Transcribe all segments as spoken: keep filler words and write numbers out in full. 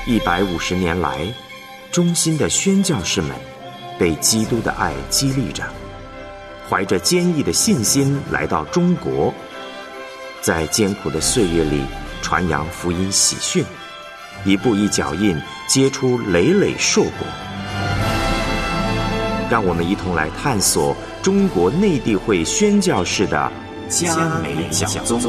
一百五十年来，忠心的宣教士们被基督的爱激励着，怀着坚毅的信心来到中国，在艰苦的岁月里传扬福音喜讯，一步一脚印结出累累硕果。让我们一同来探索中国内地会宣教士的嘉美讲宗。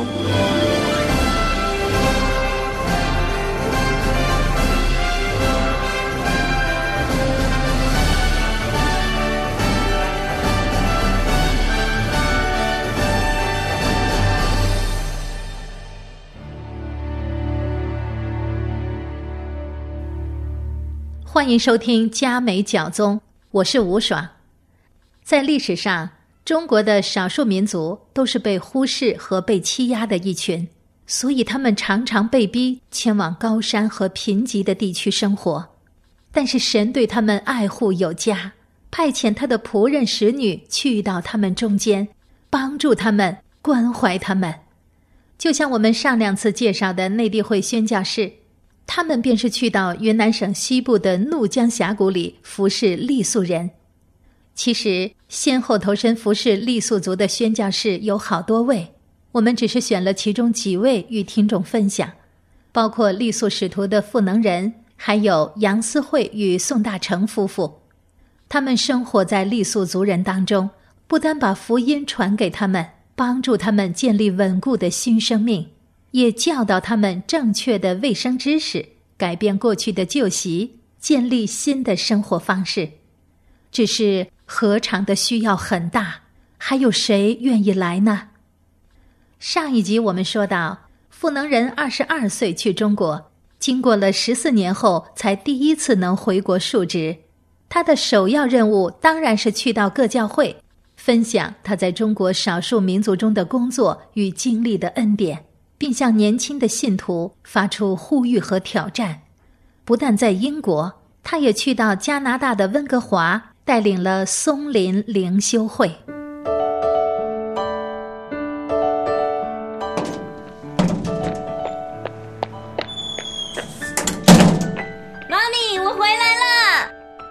欢迎收听嘉美讲宗，我是吴爽。在历史上，中国的少数民族都是被忽视和被欺压的一群，所以他们常常被逼前往高山和贫瘠的地区生活。但是神对他们爱护有加，派遣他的仆人使女去到他们中间，帮助他们，关怀他们。就像我们上两次介绍的内地会宣教士，他们便是去到云南省西部的怒江峡谷里服侍傈僳人。其实先后投身服侍傈僳族的宣教士有好多位，我们只是选了其中几位与听众分享，包括傈僳使徒的傅能仁，还有杨思慧与宋大成夫妇。他们生活在傈僳族人当中，不单把福音传给他们，帮助他们建立稳固的新生命，也教导他们正确的卫生知识，改变过去的旧习，建立新的生活方式。只是何尝的需要很大，还有谁愿意来呢？上一集我们说到，傅能仁二十二岁去中国，经过了十四年后才第一次能回国述职。他的首要任务当然是去到各教会，分享他在中国少数民族中的工作与经历的恩典，并向年轻的信徒发出呼吁和挑战。不但在英国，他也去到加拿大的温哥华，带领了松林灵修会。 妈咪，我回来了！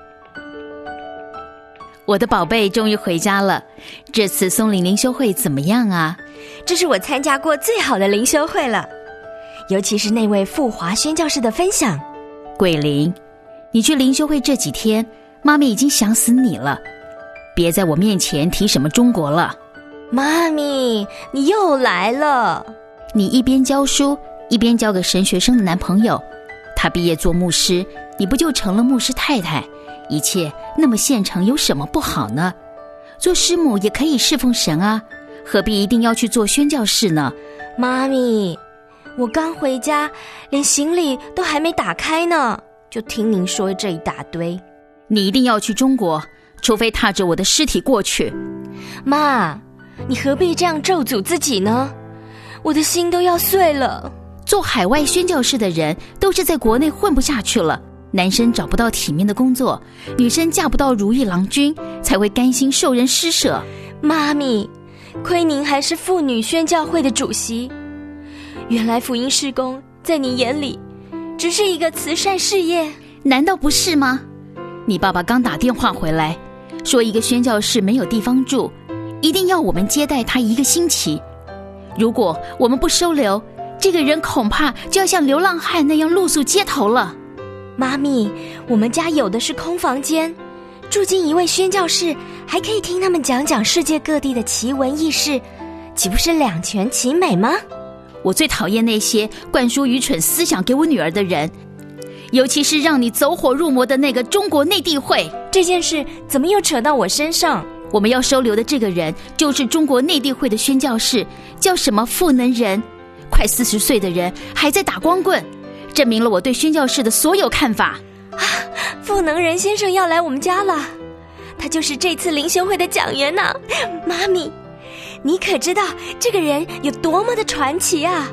我的宝贝终于回家了。这次松林灵修会怎么样啊？ 这是我参加过最好的灵修会了，尤其是那位傅华宣教士的分享。 桂林，你去灵修会这几天，妈咪已经想死你了，别在我面前提什么中国了。 妈咪，你又来了。 你一边教书，一边交个神学生的男朋友，他毕业做牧师，你不就成了牧师太太？一切那么现成，有什么不好呢？做师母也可以侍奉神啊，何必一定要去做宣教士呢？ 妈咪，我刚回家，连行李都还没打开呢，就听您说这一大堆。 你一定要去中国，除非踏着我的尸体过去。 妈，你何必这样咒诅自己呢？我的心都要碎了。 做海外宣教士的人都是在国内混不下去了，男生找不到体面的工作，女生嫁不到如意郎君，才会甘心受人施舍。 妈咪，亏您还是妇女宣教会的主席，原来福音事工在你眼里只是一个慈善事业， 难道不是吗？你爸爸刚打电话回来，说一个宣教士没有地方住，一定要我们接待他一个星期。如果我们不收留，这个人恐怕就要像流浪汉那样露宿街头了。 妈咪，我们家有的是空房间，住进一位宣教士，还可以听他们讲讲世界各地的奇闻异事，岂不是两全其美吗？ 我最讨厌那些灌输愚蠢思想给我女儿的人，尤其是让你走火入魔的那个中国内地会。 这件事怎么又扯到我身上？ 我们要收留的这个人就是中国内地会的宣教士，叫什么傅能仁，快四十岁的人还在打光棍，证明了我对宣教士的所有看法。 啊，傅能仁先生要来我们家了，他就是这次灵修会的讲员呢。妈咪，你可知道这个人有多么的传奇啊？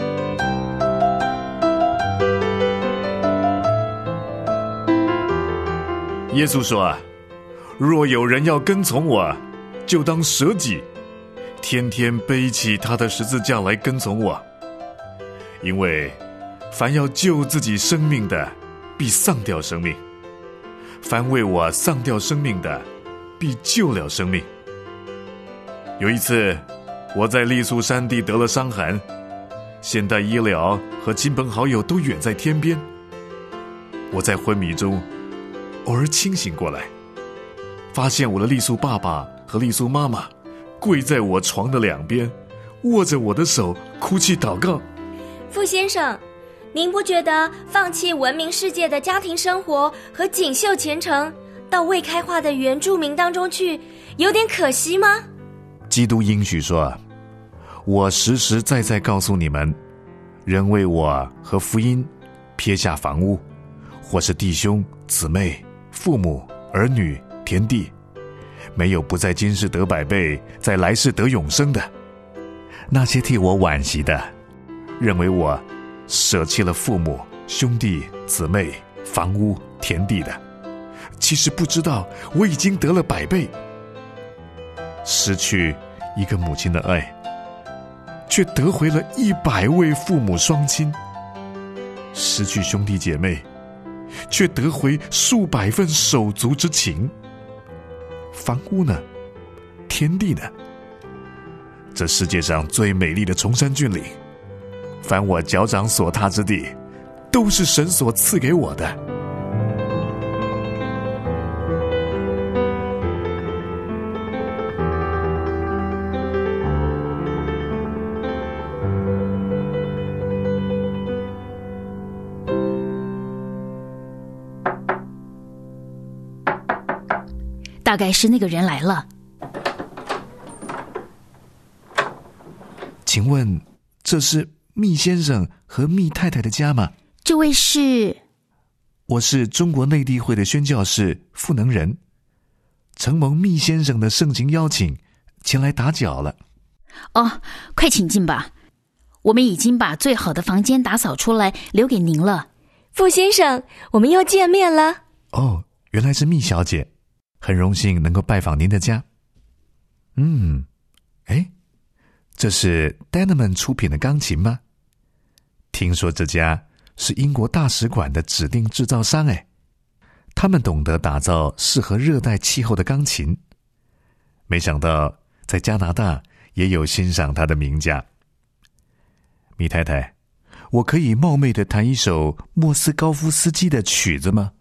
耶稣说啊，若有人要跟从我，就当舍己，天天背起他的十字架来跟从我。因为凡要救自己生命的， 必丧掉生命；凡为我丧掉生命的，必救了生命。有一次，我在傈僳山地得了伤寒，现代医疗和亲朋好友都远在天边。我在昏迷中偶尔清醒过来，发现我的傈僳爸爸和傈僳妈妈跪在我床的两边，握着我的手哭泣祷告。 傅先生，您不觉得放弃闻名世界的家庭生活和锦绣前程，到未开化的原住民当中去，有点可惜吗？ 基督应许说，我实实在在告诉你们，人为我和福音撇下房屋，或是弟兄姊妹父母儿女田地，没有不在今世得百倍，在来世得永生的。那些替我惋惜的，认为我舍弃了父母兄弟姊妹房屋田地的，其实不知道我已经得了百倍。失去一个母亲的爱，却得回了一百位父母双亲；失去兄弟姐妹，却得回数百份手足之情。房屋呢？田地呢？这世界上最美丽的崇山峻岭，凡我脚掌所踏之地，都是神所赐给我的。 大概是那个人来了。 请问这是密先生和密太太的家吗？ 这位是？ 我是中国内地会的宣教士傅能仁，承蒙密先生的盛情邀请，前来打搅了。 哦，快请进吧，我们已经把最好的房间打扫出来留给您了。 傅先生，我们又见面了。 哦，原来是密小姐，很荣幸能够拜访您的家。嗯，哎，这是 Denman 出品的钢琴吗？听说这家是英国大使馆的指定制造商，哎，他们懂得打造适合热带气候的钢琴。没想到在加拿大也有欣赏他的名家。米太太，我可以冒昧地弹一首莫斯高夫斯基的曲子吗？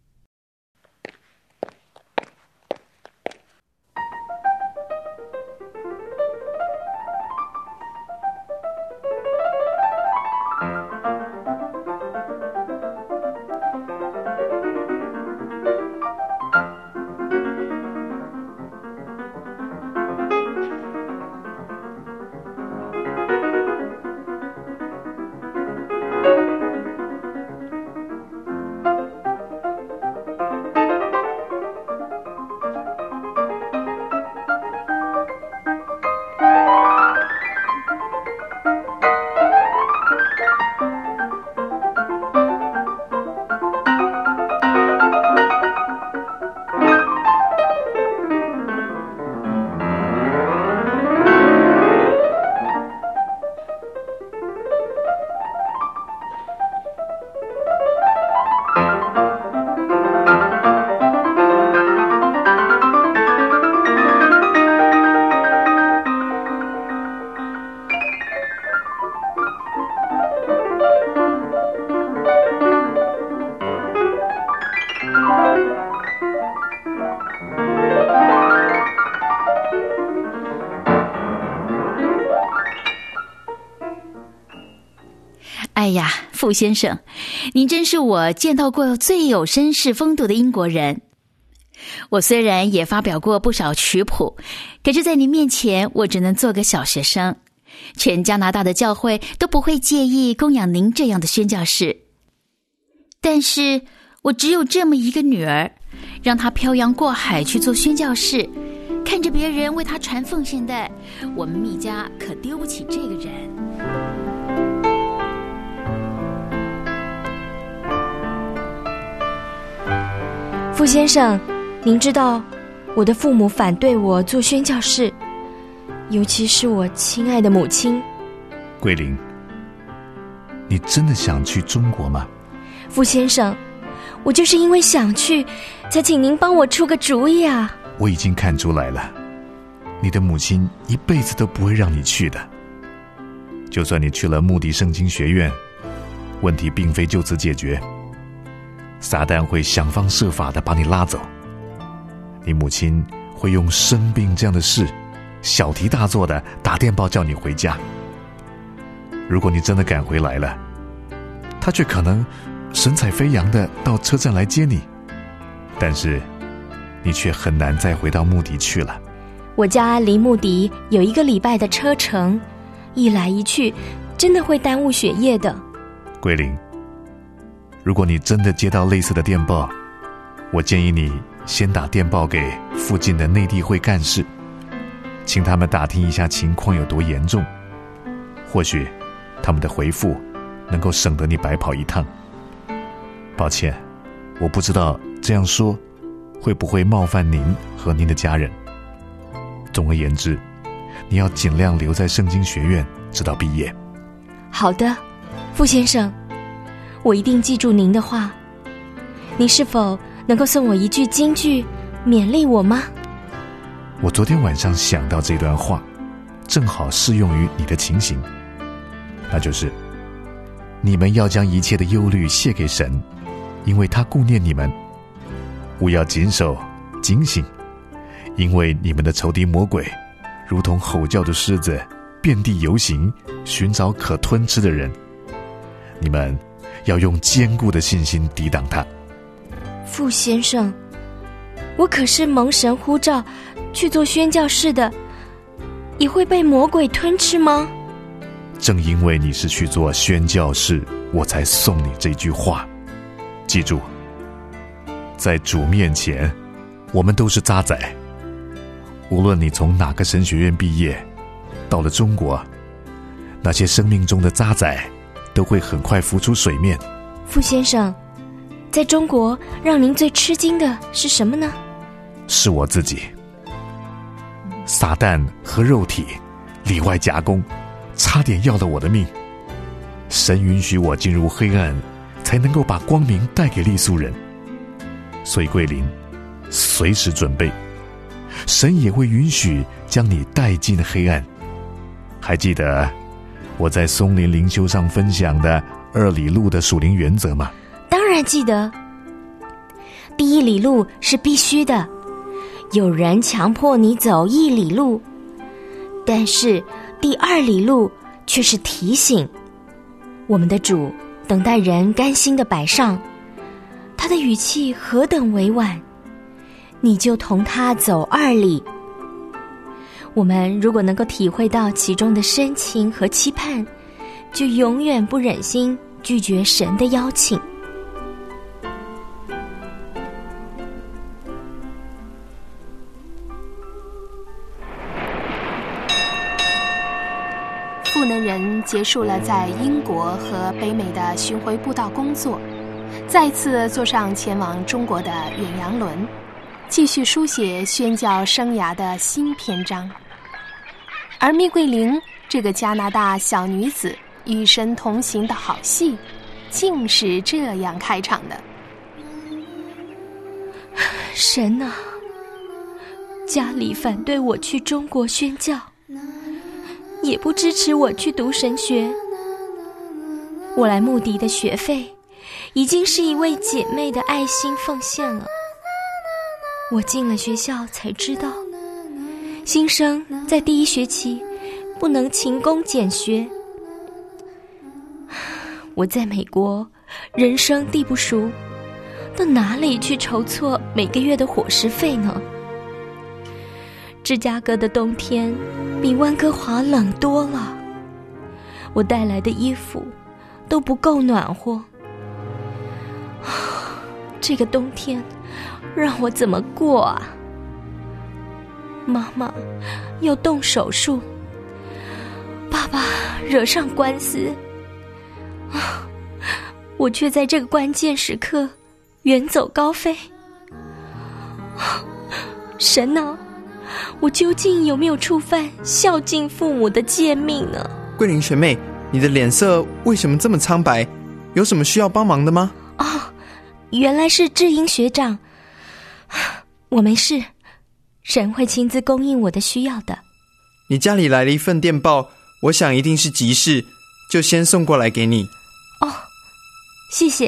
哎呀，傅先生，您真是我见到过最有绅士风度的英国人。我虽然也发表过不少曲谱，可是在您面前我只能做个小学生，全加拿大的教会都不会介意供养您这样的宣教士。但是我只有这么一个女儿，让她漂洋过海去做宣教士，看着别人为她传奉献带，我们密家可丢不起这个人。 傅先生，您知道我的父母反对我做宣教士，尤其是我亲爱的母亲。 桂林，你真的想去中国吗？ 傅先生， 我就是因为想去，才请您帮我出个主意啊。 我已经看出来了，你的母亲一辈子都不会让你去的。就算你去了穆迪圣经学院，问题并非就此解决，撒旦会想方设法地把你拉走。你母亲会用生病这样的事小题大做的打电报叫你回家。如果你真的赶回来了，他却可能神采飞扬的到车站来接你，但是你却很难再回到穆迪去了。 我家离穆迪有一个礼拜的车程，一来一去真的会耽误学业的。 桂林，如果你真的接到类似的电报，我建议你先打电报给附近的内地会干事，请他们打听一下情况有多严重，或许他们的回复能够省得你白跑一趟。抱歉，我不知道这样说会不会冒犯您和您的家人。总而言之，你要尽量留在圣经学院直到毕业。 好的，傅先生，我一定记住您的话。您是否能够送我一句金句勉励我吗？ 我昨天晚上想到这段话，正好适用于你的情形，那就是你们要将一切的忧虑卸给神，因为他顾念你们。务要谨守警醒，因为你们的仇敌魔鬼如同吼叫的狮子，遍地游行，寻找可吞吃的人。你们要用坚固的信心抵挡他。 傅先生，我可是蒙神呼召去做宣教士的，也会被魔鬼吞吃吗？ 正因为你是去做宣教士，我才送你这句话。记住，在主面前，我们都是渣仔。无论你从哪个神学院毕业，到了中国，那些生命中的渣仔都会很快浮出水面。 傅先生，在中国让您最吃惊的是什么呢？ 是我自己。撒旦和肉体里外夹攻，差点要了我的命。神允许我进入黑暗，才能够把光明带给傈僳人。所以桂林，随时准备，神也会允许将你带进黑暗。还记得我在松林灵修上分享的二里路的属灵原则吗？ 当然记得。第一里路是必须的，有人强迫你走一里路，但是第二里路却是提醒。我们的主等待人甘心的摆上，他的语气何等委婉，你就同他走二里。我们如果能够体会到其中的深情和期盼，就永远不忍心拒绝神的邀请。 赋能人结束了在英国和北美的巡回布道工作，再次坐上前往中国的远洋轮，继续书写宣教生涯的新篇章。而蜜桂玲这个加拿大小女子与神同行的好戏，竟是这样开场的： 神啊，家里反对我去中国宣教，也不支持我去读神学。我来穆迪的学费已经是一位姐妹的爱心奉献了。我进了学校才知道，新生在第一学期不能勤工俭学。我在美国人生地不熟，到哪里去筹措每个月的伙食费呢？芝加哥的冬天比温哥华冷多了，我带来的衣服都不够暖和。这个冬天让我怎么过啊？妈妈要动手术，爸爸惹上官司，我却在这个关键时刻远走高飞。神啊，我究竟有没有触犯孝敬父母的诫命呢？ 桂林学妹，你的脸色为什么这么苍白？有什么需要帮忙的吗？ 哦， 原来是智英学长。我没事，神会亲自供应我的需要的。 你家里来了一份电报，我想一定是急事，就先送过来给你。 哦，谢谢。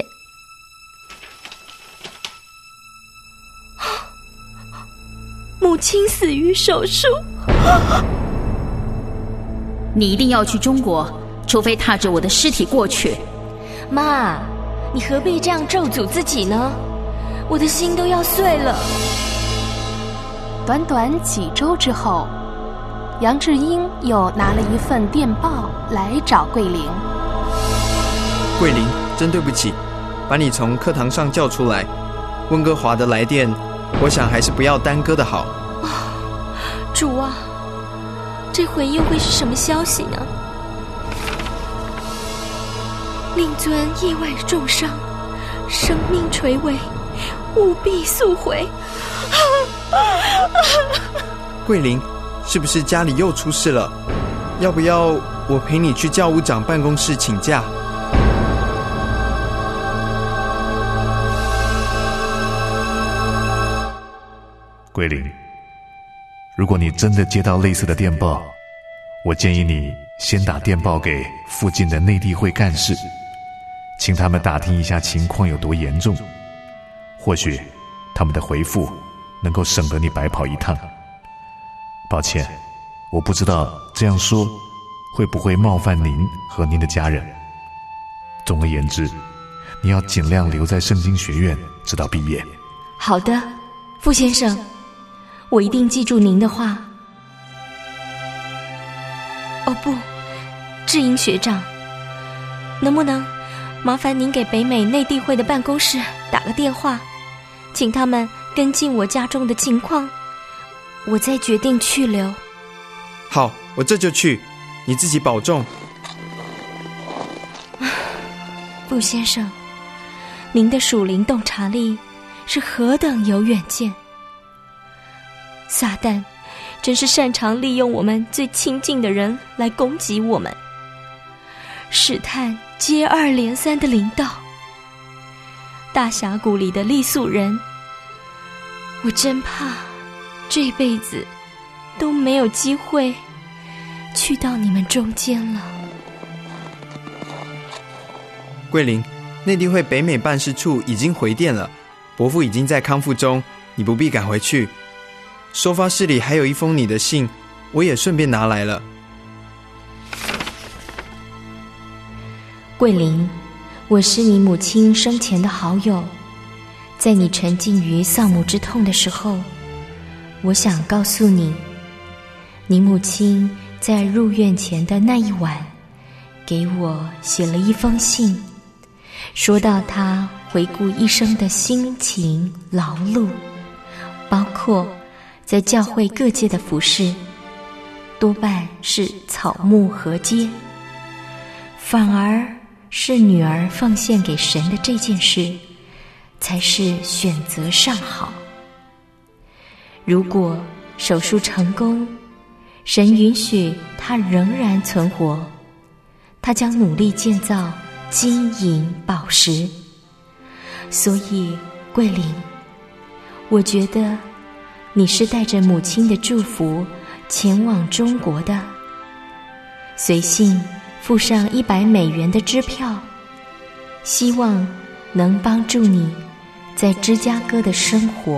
母亲死于手术。 你一定要去中国，除非踏着我的尸体过去。 妈，你何必这样咒诅自己呢？我的心都要碎了。 短短几周之后，杨志英又拿了一份电报来找桂林。 桂林，真对不起，把你从课堂上叫出来。温哥华的来电，我想还是不要耽搁的好。 哦，主啊，这回又会是什么消息呢？令尊意外重伤，生命垂危，务必速回。 桂林，是不是家里又出事了？要不要我陪你去教务长办公室请假？ 桂林，如果你真的接到类似的电报，我建议你先打电报给附近的内地会干事，请他们打听一下情况有多严重，或许他们的回复能够省得你白跑一趟。抱歉，我不知道这样说会不会冒犯您和您的家人。总而言之，你要尽量留在圣经学院直到毕业。 好的，傅先生，我一定记住您的话。哦不，智英学长，能不能麻烦您给北美内地会的办公室打个电话，请他们跟进我家中的情况，我再决定去留。 好，我这就去，你自己保重。 傅先生，您的属灵洞察力是何等有远见！撒旦真是擅长利用我们最亲近的人来攻击我们，试探接二连三的临到。大峡谷里的傈僳人，我真怕这辈子都没有机会去到你们中间了。 桂林，内地会北美办事处已经回电了，伯父已经在康复中，你不必赶回去。收发室里还有一封你的信，我也顺便拿来了。 桂林，我是你母亲生前的好友，在你沉浸于丧母之痛的时候，我想告诉你，你母亲在入院前的那一晚给我写了一封信，说到她回顾一生的辛勤劳碌，包括在教会各界的服侍，多半是草木禾秸，反而是女儿奉献给神的这件事才是选择上好。如果手术成功，神允许她仍然存活，她将努力建造金银宝石。所以桂林，我觉得你是带着母亲的祝福前往中国的，随信附上一百美元的支票，希望能帮助你在芝加哥的生活。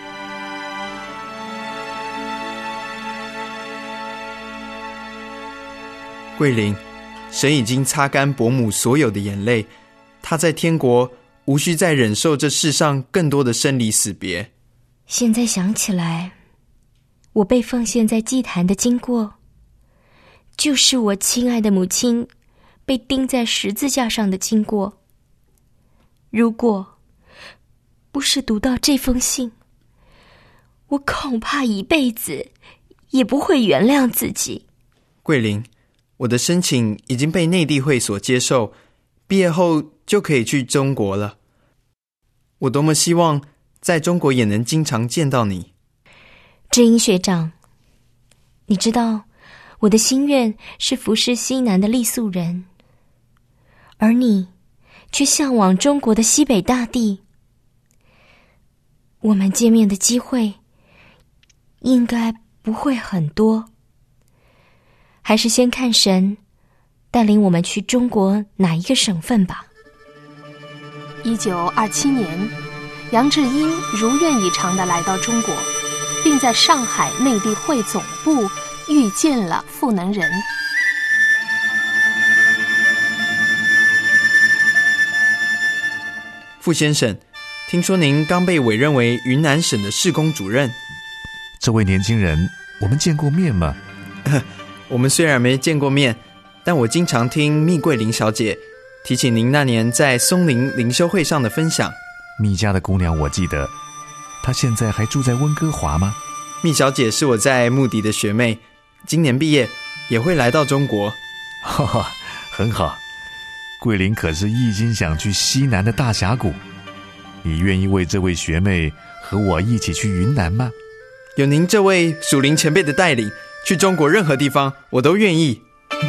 桂林，神已经擦干伯母所有的眼泪，她在天国无需再忍受这世上更多的生离死别。 现在想起来，我被奉献在祭坛的经过，就是我亲爱的母亲被钉在十字架上的经过。如果不是读到这封信，我恐怕一辈子也不会原谅自己。 桂林，我的申请已经被内地会所接受，毕业后就可以去中国了。我多么希望在中国也能经常见到你。 知音学长，你知道我的心愿是服侍西南的傈僳人，而你却向往中国的西北大地， 我们见面的机会应该不会很多。还是先看神带领我们去中国哪一个省份吧。 一九二七年，杨志英如愿以偿地来到中国，并在上海内地会总部遇见了赋能人。 傅先生，听说您刚被委任为云南省的市工主任。 这位年轻人，我们见过面吗？ 我们虽然没见过面，但我经常听蜜桂林小姐提起您那年在松林灵修会上的分享。 蜜家的姑娘我记得，她现在还住在温哥华吗？ 蜜小姐是我在穆迪的学妹，今年毕业，也会来到中国。 哈哈，很好。桂林可是一心想去西南的大峡谷，你愿意为这位学妹和我一起去云南吗？ 有您这位属灵前辈的带领，去中国任何地方我都愿意。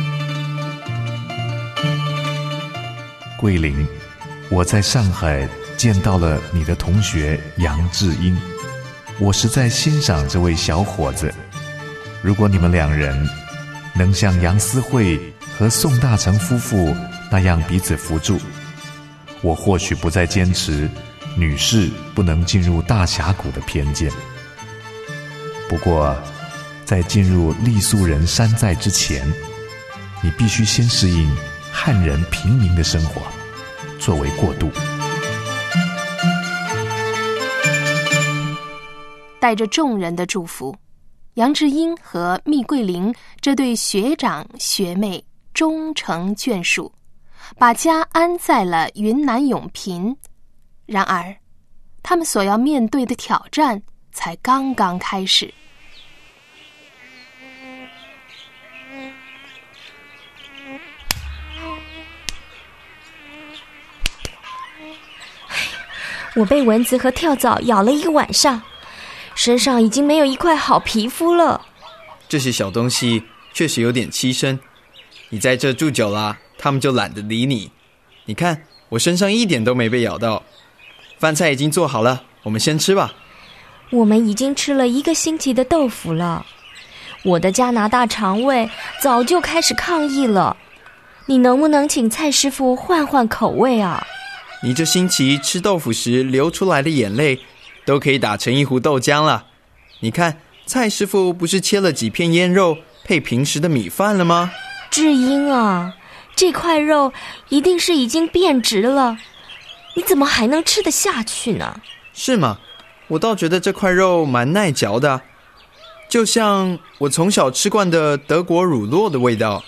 桂林，我在上海见到了你的同学杨志英，我实在欣赏这位小伙子。如果你们两人能像杨思慧和宋大成夫妇那样彼此扶助，我或许不再坚持女士不能进入大峡谷的偏见。不过在进入傈僳人山寨之前，你必须先适应汉人平民的生活，作为过渡。 带着众人的祝福，杨志英和蜜桂林这对学长学妹终成眷属，把家安在了云南永平。然而他们所要面对的挑战才刚刚开始。 我被蚊子和跳蚤咬了一个晚上，身上已经没有一块好皮肤了。 这些小东西确实有点栖身，你在这住久了，他们就懒得理你。你看，我身上一点都没被咬到。饭菜已经做好了，我们先吃吧。 我们已经吃了一个星期的豆腐了，我的加拿大肠胃早就开始抗议了。你能不能请蔡师傅换换口味啊？ 你这星期吃豆腐时流出来的眼泪都可以打成一壶豆浆了。你看，蔡师傅不是切了几片腌肉配平时的米饭了吗？ 志英啊，这块肉一定是已经变质了，你怎么还能吃得下去呢？ 是吗？我倒觉得这块肉蛮耐嚼的，就像我从小吃惯的德国乳酪的味道。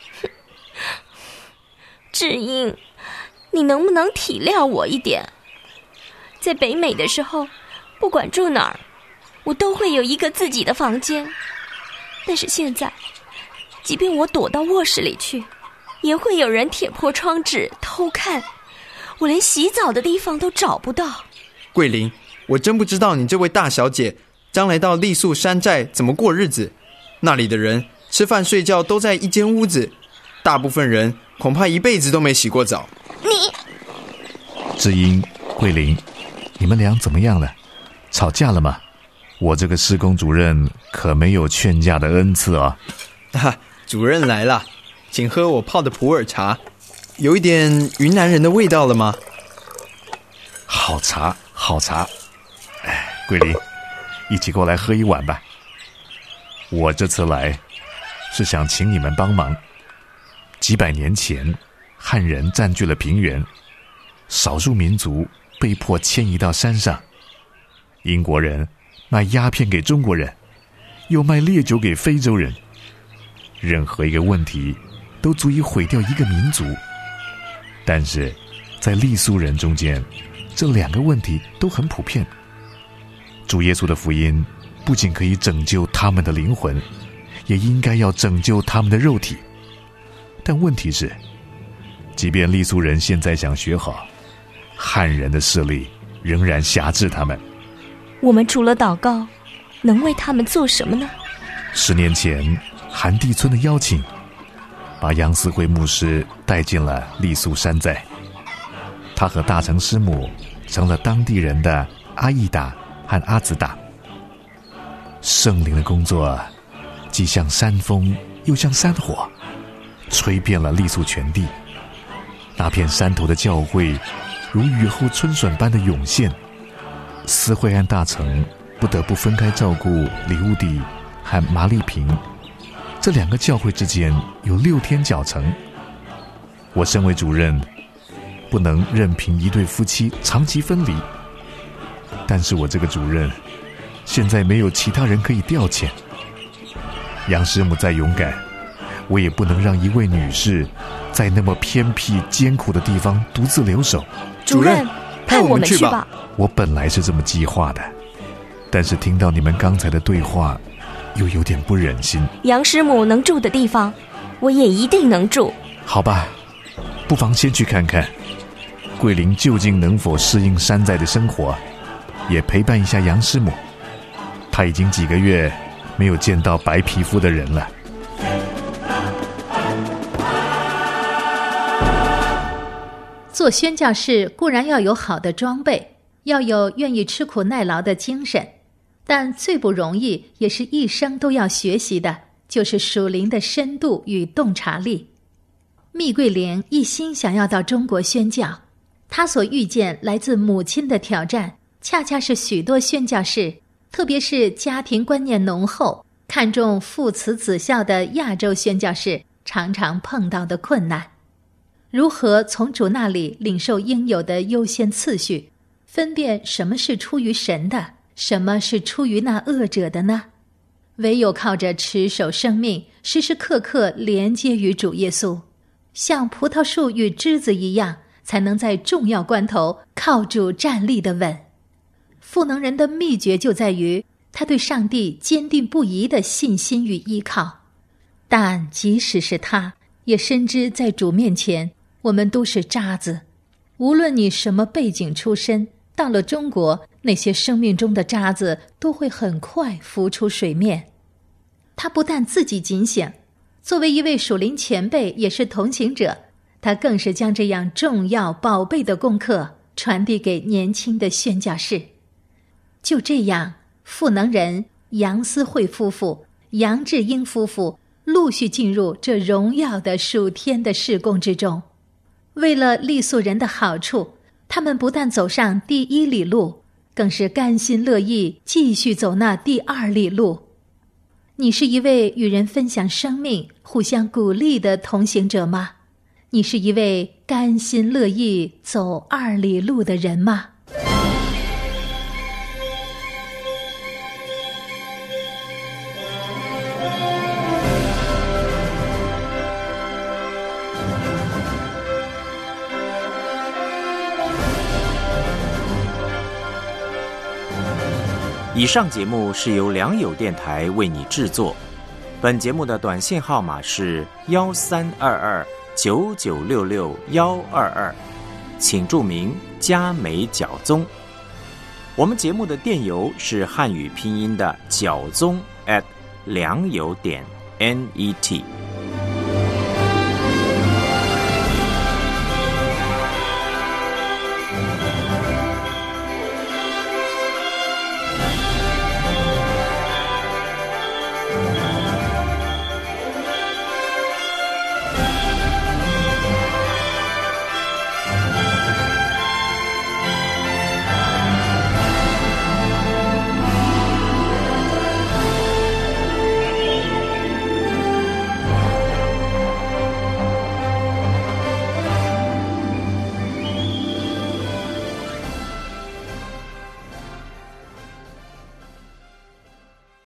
志英，你能不能体谅我一点？在北美的时候，不管住哪儿，我都会有一个自己的房间。但是现在，即便我躲到卧室里去，也会有人铁破窗纸偷看，我连洗澡的地方都找不到。 桂林，我真不知道你这位大小姐将来到傈僳山寨怎么过日子。那里的人吃饭睡觉都在一间屋子，大部分人恐怕一辈子都没洗过澡。 你志英、桂林，你们俩怎么样了？吵架了吗？我这个施工主任可没有劝架的恩赐啊。 啊，主任来了，请喝我泡的普洱茶，有一点云南人的味道了吗？ 好茶，好茶。哎，桂林，一起过来喝一碗吧。我这次来是想请你们帮忙。几百年前，汉人占据了平原，少数民族被迫迁移到山上。英国人卖鸦片给中国人，又卖烈酒给非洲人。任何一个问题都足以毁掉一个民族，但是在傈僳人中间，这两个问题都很普遍。主耶稣的福音不仅可以拯救他们的灵魂，也应该要拯救他们的肉体。但问题是，即便傈僳人现在想学好，汉人的势力仍然辖制他们。 我们除了祷告，能为他们做什么呢？ 十年前，韩地村的邀请，把杨思慧牧师带进了傈僳山寨。他和大成师母成了当地人的阿依达和阿兹达。圣灵的工作既像山风又像山火，吹遍了傈僳全地。那片山头的教会如雨后春笋般的涌现，司会和大臣不得不分开照顾里乌底和麻利平，这两个教会之间有六天脚程。我身为主任，不能任凭一对夫妻长期分离，但是我这个主任现在没有其他人可以调遣。杨师母再勇敢，我也不能让一位女士在那么偏僻艰苦的地方独自留守。 主任，派我们去吧。 我本来是这么计划的，但是听到你们刚才的对话，又有点不忍心。 杨师母能住的地方，我也一定能住。 好吧，不妨先去看看桂林究竟能否适应山寨的生活，也陪伴一下杨师母。她已经几个月没有见到白皮肤的人了。 做宣教士固然要有好的装备，要有愿意吃苦耐劳的精神，但最不容易也是一生都要学习的，就是属灵的深度与洞察力。密桂玲一心想要到中国宣教，她所遇见来自母亲的挑战，恰恰是许多宣教士，特别是家庭观念浓厚、看重父慈子孝的亚洲宣教士常常碰到的困难。如何从主那里领受应有的优先次序，分辨什么是出于神的，什么是出于那恶者的呢？唯有靠着持守生命，时时刻刻连接于主耶稣，像葡萄树与枝子一样，才能在重要关头靠主站立的稳。赋能人的秘诀就在于他对上帝坚定不移的信心与依靠。但即使是他，也深知在主面前，我们都是渣子。无论你什么背景出身，到了中国，那些生命中的渣子都会很快浮出水面。他不但自己警醒，作为一位属灵前辈，也是同行者，他更是将这样重要宝贝的功课传递给年轻的宣教士。就这样，赋能人杨思慧夫妇、杨志英夫妇陆续进入这荣耀的属天的事工之中。为了傈僳人的好处，他们不但走上第一里路，更是甘心乐意继续走那第二里路。你是一位与人分享生命、互相鼓励的同行者吗？你是一位甘心乐意走二里路的人吗？ 以上节目是由良友电台为你制作，本节目的短信号码是幺三二二九九六六幺二二，请注明嘉美角宗。我们节目的电邮是汉语拼音的角宗 at 良友点 net。